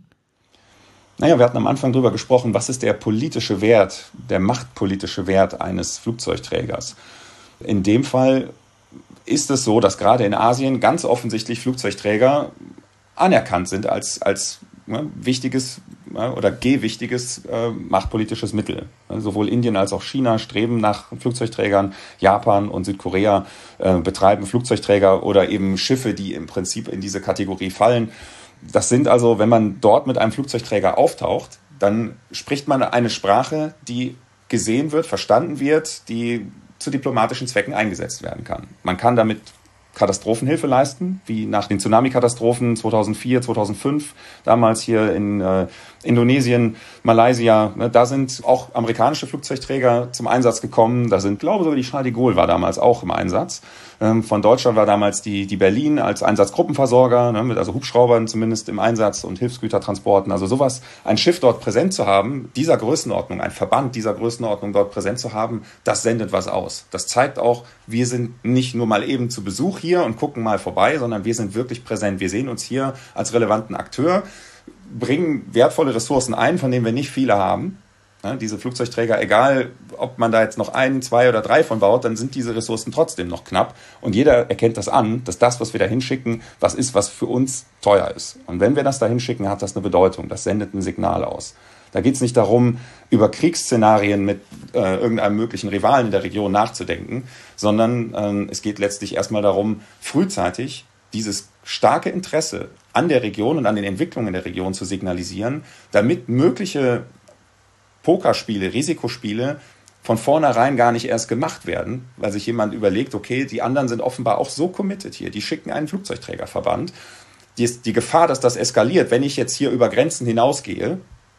[SPEAKER 3] Naja, wir hatten am Anfang darüber gesprochen, was ist der politische Wert, der machtpolitische Wert eines Flugzeugträgers. In dem Fall ist es so, dass gerade in Asien ganz offensichtlich Flugzeugträger anerkannt sind als, als ne, wichtiges ne, oder gewichtiges äh, machtpolitisches Mittel. Sowohl Indien als auch China streben nach Flugzeugträgern, Japan und Südkorea äh, betreiben Flugzeugträger oder eben Schiffe, die im Prinzip in diese Kategorie fallen. Das sind also, wenn man dort mit einem Flugzeugträger auftaucht, dann spricht man eine Sprache, die gesehen wird, verstanden wird, die zu diplomatischen Zwecken eingesetzt werden kann. Man kann damit Katastrophenhilfe leisten, wie nach den Tsunami-Katastrophen zweitausendvier, zweitausendfünf, damals hier in äh, Indonesien, Malaysia. Ne, da sind auch amerikanische Flugzeugträger zum Einsatz gekommen. Da sind, glaube ich, sogar die Charles de Gaulle war damals auch im Einsatz. Ähm, von Deutschland war damals die, die Berlin als Einsatzgruppenversorger, ne, mit also Hubschraubern zumindest im Einsatz und Hilfsgütertransporten. Also sowas, ein Schiff dort präsent zu haben, dieser Größenordnung, ein Verband dieser Größenordnung dort präsent zu haben, das sendet was aus. Das zeigt auch, wir sind nicht nur mal eben zu Besuch hier und gucken mal vorbei, sondern wir sind wirklich präsent. Wir sehen uns hier als relevanten Akteur, bringen wertvolle Ressourcen ein, von denen wir nicht viele haben. Ja, diese Flugzeugträger, egal ob man da jetzt noch ein, zwei oder drei von baut, dann sind diese Ressourcen trotzdem noch knapp. Und jeder erkennt das an, dass das, was wir da hinschicken, was ist, was für uns teuer ist. Und wenn wir das da hinschicken, hat das eine Bedeutung. Das sendet ein Signal aus. Da geht es nicht darum, über Kriegsszenarien mit äh, irgendeinem möglichen Rivalen in der Region nachzudenken, sondern äh, es geht letztlich erstmal darum, frühzeitig dieses starke Interesse an der Region und an den Entwicklungen der Region zu signalisieren, damit mögliche Pokerspiele, Risikospiele von vornherein gar nicht erst gemacht werden, weil sich jemand überlegt, okay, die anderen sind offenbar auch so committed hier, die schicken einen Flugzeugträgerverband. Die, die Gefahr, dass das eskaliert, wenn ich jetzt hier über Grenzen hinausgehe,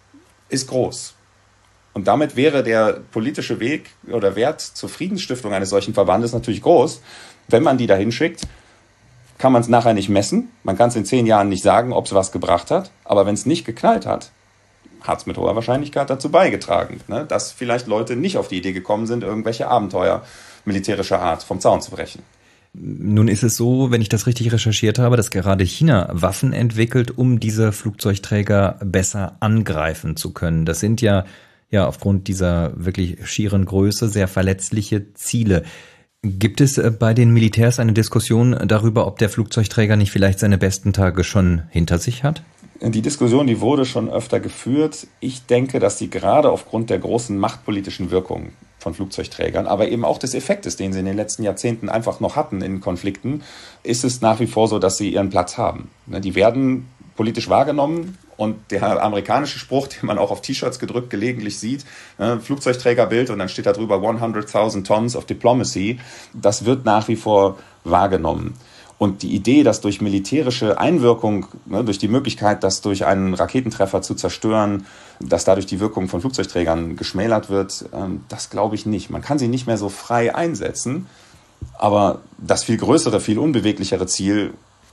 [SPEAKER 3] ist groß. Und damit wäre der politische Weg oder Wert zur Friedensstiftung eines solchen Verbandes natürlich groß. Wenn man die da hinschickt, kann man es nachher nicht messen. Man kann es in zehn Jahren nicht sagen, ob es was gebracht hat. Aber wenn es nicht geknallt hat, hat es mit hoher Wahrscheinlichkeit dazu beigetragen, ne, dass vielleicht Leute nicht auf die Idee gekommen sind, irgendwelche Abenteuer militärischer Art vom Zaun zu brechen.
[SPEAKER 2] Nun ist es so, wenn ich das richtig recherchiert habe, dass gerade China Waffen entwickelt, um diese Flugzeugträger besser angreifen zu können. Das sind ja, ja aufgrund dieser wirklich schieren Größe sehr verletzliche Ziele. Gibt es bei den Militärs eine Diskussion darüber, ob der Flugzeugträger nicht vielleicht seine besten Tage schon hinter sich hat?
[SPEAKER 3] Die Diskussion, die wurde schon öfter geführt. Ich denke, dass sie gerade aufgrund der großen machtpolitischen Wirkung von Flugzeugträgern, aber eben auch des Effektes, den sie in den letzten Jahrzehnten einfach noch hatten in Konflikten, ist es nach wie vor so, dass sie ihren Platz haben. Die werden politisch wahrgenommen und der amerikanische Spruch, den man auch auf T-Shirts gedrückt gelegentlich sieht, Flugzeugträgerbild und dann steht da drüber hunderttausend Tons of Diplomacy, das wird nach wie vor wahrgenommen. Und die Idee, dass durch militärische Einwirkung, ne, durch die Möglichkeit, das durch einen Raketentreffer zu zerstören, dass dadurch die Wirkung von Flugzeugträgern geschmälert wird, ähm, das glaube ich nicht. Man kann sie nicht mehr so frei einsetzen, aber das viel größere, viel unbeweglichere Ziel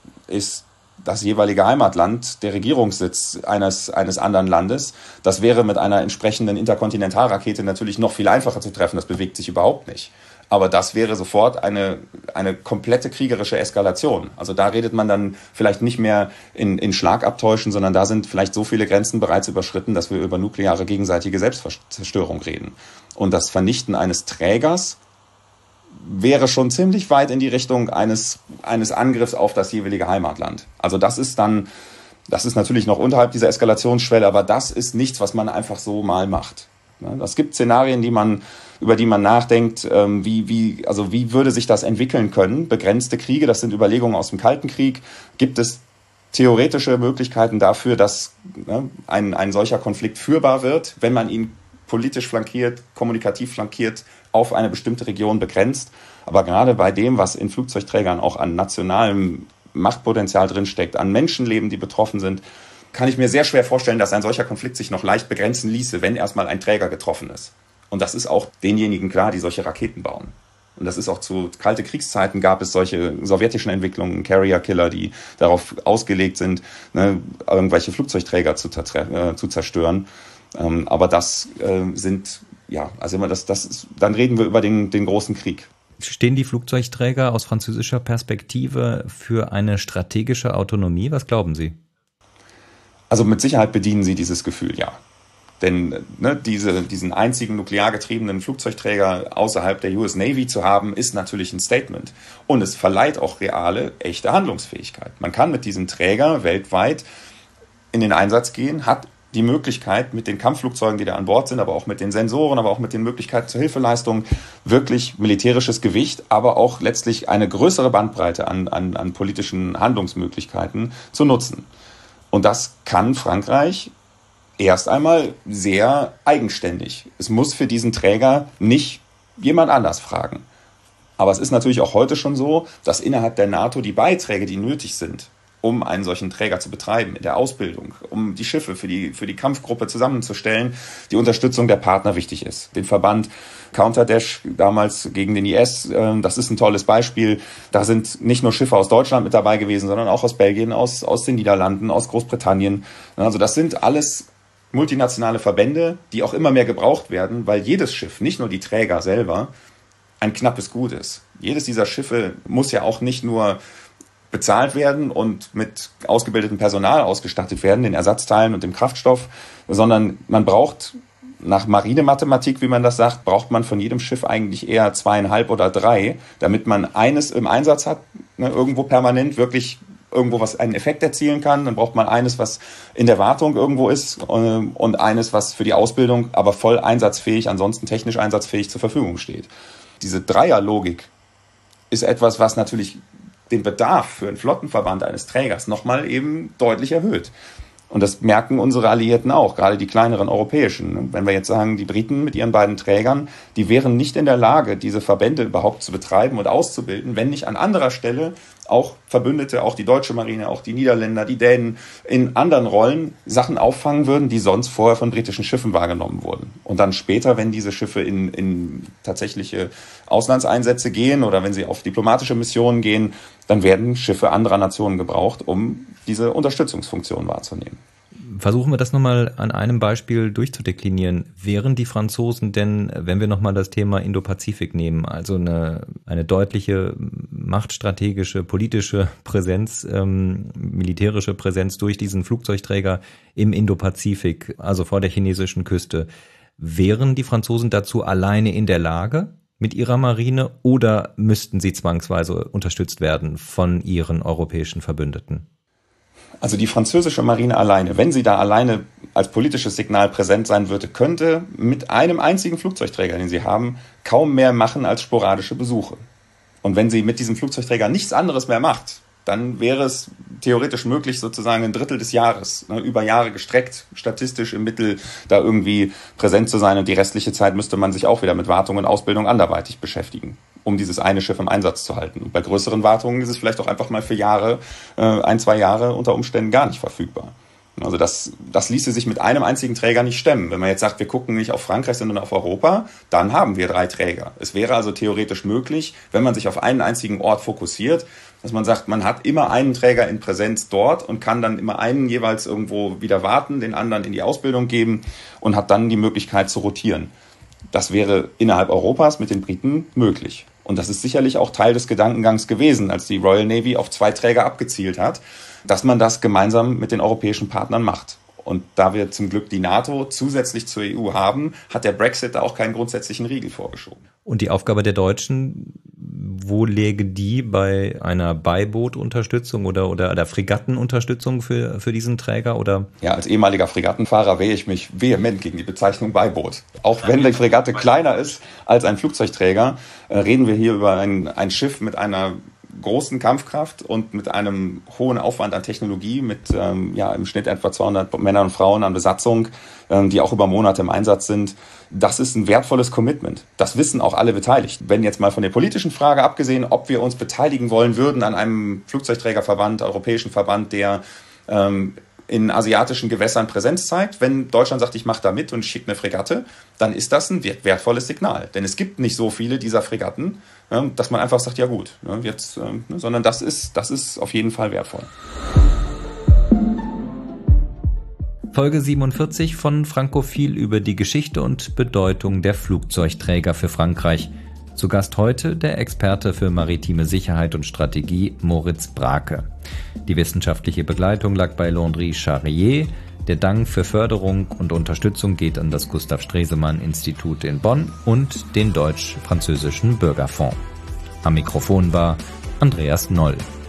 [SPEAKER 3] ist das jeweilige Heimatland, der Regierungssitz eines, eines anderen Landes. Das wäre mit einer entsprechenden Interkontinentalrakete natürlich noch viel einfacher zu treffen. Das bewegt sich überhaupt nicht. Aber das wäre sofort eine, eine komplette kriegerische Eskalation. Also da redet man dann vielleicht nicht mehr in, in Schlagabtäuschen, sondern da sind vielleicht so viele Grenzen bereits überschritten, dass wir über nukleare gegenseitige Selbstzerstörung reden. Und das Vernichten eines Trägers wäre schon ziemlich weit in die Richtung eines, eines Angriffs auf das jeweilige Heimatland. Also das ist dann, das ist natürlich noch unterhalb dieser Eskalationsschwelle, aber das ist nichts, was man einfach so mal macht. Es gibt Szenarien, die man über die man nachdenkt, wie, wie, also wie würde sich das entwickeln können. Begrenzte Kriege, das sind Überlegungen aus dem Kalten Krieg. Gibt es theoretische Möglichkeiten dafür, dass ne, ein, ein solcher Konflikt führbar wird, wenn man ihn politisch flankiert, kommunikativ flankiert, auf eine bestimmte Region begrenzt. Aber gerade bei dem, was in Flugzeugträgern auch an nationalem Machtpotenzial drinsteckt, an Menschenleben, die betroffen sind, kann ich mir sehr schwer vorstellen, dass ein solcher Konflikt sich noch leicht begrenzen ließe, wenn erstmal ein Träger getroffen ist. Und das ist auch denjenigen klar, die solche Raketen bauen. Und das ist auch zu kalte Kriegszeiten gab es solche sowjetischen Entwicklungen, Carrier-Killer, die darauf ausgelegt sind, ne, irgendwelche Flugzeugträger zu, äh, zu zerstören. Ähm, aber das äh, sind, ja, also immer das, das ist, dann reden wir über den, den großen Krieg.
[SPEAKER 2] Stehen die Flugzeugträger aus französischer Perspektive für eine strategische Autonomie? Was glauben Sie?
[SPEAKER 3] Also mit Sicherheit bedienen sie dieses Gefühl, ja. Denn ne, diese, diesen einzigen nuklear getriebenen Flugzeugträger außerhalb der U S Navy zu haben, ist natürlich ein Statement. Und es verleiht auch reale, echte Handlungsfähigkeit. Man kann mit diesem Träger weltweit in den Einsatz gehen, hat die Möglichkeit, mit den Kampfflugzeugen, die da an Bord sind, aber auch mit den Sensoren, aber auch mit den Möglichkeiten zur Hilfeleistung, wirklich militärisches Gewicht, aber auch letztlich eine größere Bandbreite an, an, an politischen Handlungsmöglichkeiten zu nutzen. Und das kann Frankreich erst einmal sehr eigenständig. Es muss für diesen Träger nicht jemand anders fragen. Aber es ist natürlich auch heute schon so, dass innerhalb der NATO die Beiträge, die nötig sind, um einen solchen Träger zu betreiben, in der Ausbildung, um die Schiffe für die, für die Kampfgruppe zusammenzustellen, die Unterstützung der Partner wichtig ist. Den Verband Counterdash damals gegen den I S, das ist ein tolles Beispiel. Da sind nicht nur Schiffe aus Deutschland mit dabei gewesen, sondern auch aus Belgien, aus, aus den Niederlanden, aus Großbritannien. Also das sind alles multinationale Verbände, die auch immer mehr gebraucht werden, weil jedes Schiff, nicht nur die Träger selber, ein knappes Gut ist. Jedes dieser Schiffe muss ja auch nicht nur bezahlt werden und mit ausgebildetem Personal ausgestattet werden, den Ersatzteilen und dem Kraftstoff, sondern man braucht, nach Marinemathematik, wie man das sagt, braucht man von jedem Schiff eigentlich eher zweieinhalb oder drei, damit man eines im Einsatz hat, ne, irgendwo permanent wirklich irgendwo was einen Effekt erzielen kann. Dann braucht man eines, was in der Wartung irgendwo ist und eines, was für die Ausbildung aber voll einsatzfähig, ansonsten technisch einsatzfähig zur Verfügung steht. Diese Dreierlogik ist etwas, was natürlich den Bedarf für einen Flottenverband eines Trägers nochmal eben deutlich erhöht. Und das merken unsere Alliierten auch, gerade die kleineren europäischen. Wenn wir jetzt sagen, die Briten mit ihren beiden Trägern, die wären nicht in der Lage, diese Verbände überhaupt zu betreiben und auszubilden, wenn nicht an anderer Stelle auch Verbündete, auch die deutsche Marine, auch die Niederländer, die Dänen in anderen Rollen Sachen auffangen würden, die sonst vorher von britischen Schiffen wahrgenommen wurden. Und dann später, wenn diese Schiffe in, in tatsächliche Auslandseinsätze gehen oder wenn sie auf diplomatische Missionen gehen, dann werden Schiffe anderer Nationen gebraucht, um diese Unterstützungsfunktion wahrzunehmen.
[SPEAKER 2] Versuchen wir das nochmal an einem Beispiel durchzudeklinieren. Wären die Franzosen denn, wenn wir nochmal das Thema Indo-Pazifik nehmen, also eine, eine deutliche machtstrategische, politische Präsenz, ähm, militärische Präsenz durch diesen Flugzeugträger im Indo-Pazifik, also vor der chinesischen Küste, wären die Franzosen dazu alleine in der Lage mit ihrer Marine oder müssten sie zwangsweise unterstützt werden von ihren europäischen Verbündeten?
[SPEAKER 3] Also die französische Marine alleine, wenn sie da alleine als politisches Signal präsent sein würde, könnte mit einem einzigen Flugzeugträger, den sie haben, kaum mehr machen als sporadische Besuche. Und wenn sie mit diesem Flugzeugträger nichts anderes mehr macht, dann wäre es theoretisch möglich, sozusagen ein Drittel des Jahres, ne, über Jahre gestreckt, statistisch im Mittel da irgendwie präsent zu sein. Und die restliche Zeit müsste man sich auch wieder mit Wartung und Ausbildung anderweitig beschäftigen, um dieses eine Schiff im Einsatz zu halten. Und bei größeren Wartungen ist es vielleicht auch einfach mal für Jahre, äh, ein, zwei Jahre unter Umständen gar nicht verfügbar. Also das, das ließe sich mit einem einzigen Träger nicht stemmen. Wenn man jetzt sagt, wir gucken nicht auf Frankreich, sondern auf Europa, dann haben wir drei Träger. Es wäre also theoretisch möglich, wenn man sich auf einen einzigen Ort fokussiert, dass man sagt, man hat immer einen Träger in Präsenz dort und kann dann immer einen jeweils irgendwo wieder warten, den anderen in die Ausbildung geben und hat dann die Möglichkeit zu rotieren. Das wäre innerhalb Europas mit den Briten möglich. Und das ist sicherlich auch Teil des Gedankengangs gewesen, als die Royal Navy auf zwei Träger abgezielt hat, dass man das gemeinsam mit den europäischen Partnern macht. Und da wir zum Glück die NATO zusätzlich zur E U haben, hat der Brexit da auch keinen grundsätzlichen Riegel vorgeschoben.
[SPEAKER 2] Und die Aufgabe der Deutschen wo läge die bei einer Beibootunterstützung oder, oder einer Fregattenunterstützung für, für diesen Träger? Oder?
[SPEAKER 3] Ja, als ehemaliger Fregattenfahrer wehre ich mich vehement gegen die Bezeichnung Beiboot. Auch wenn die Fregatte kleiner ist als ein Flugzeugträger, äh, reden wir hier über ein, ein Schiff mit einer großen Kampfkraft und mit einem hohen Aufwand an Technologie, mit ähm, ja im Schnitt etwa zweihundert Männern und Frauen an Besatzung, ähm, die auch über Monate im Einsatz sind. Das ist ein wertvolles Commitment. Das wissen auch alle Beteiligten. Wenn jetzt mal von der politischen Frage abgesehen, ob wir uns beteiligen wollen würden an einem Flugzeugträgerverband, europäischen Verband, der ähm, in asiatischen Gewässern Präsenz zeigt. Wenn Deutschland sagt, ich mache da mit und schicke eine Fregatte, dann ist das ein wertvolles Signal. Denn es gibt nicht so viele dieser Fregatten, dass man einfach sagt, ja gut, jetzt, sondern das ist, das ist auf jeden Fall wertvoll.
[SPEAKER 2] Folge siebenundvierzig von Frankophil über die Geschichte und Bedeutung der Flugzeugträger für Frankreich. Zu Gast heute der Experte für maritime Sicherheit und Strategie Moritz Brake. Die wissenschaftliche Begleitung lag bei Landry Charrier. Der Dank für Förderung und Unterstützung geht an das Gustav Stresemann-Institut in Bonn und den Deutsch-Französischen Bürgerfonds. Am Mikrofon war Andreas Noll.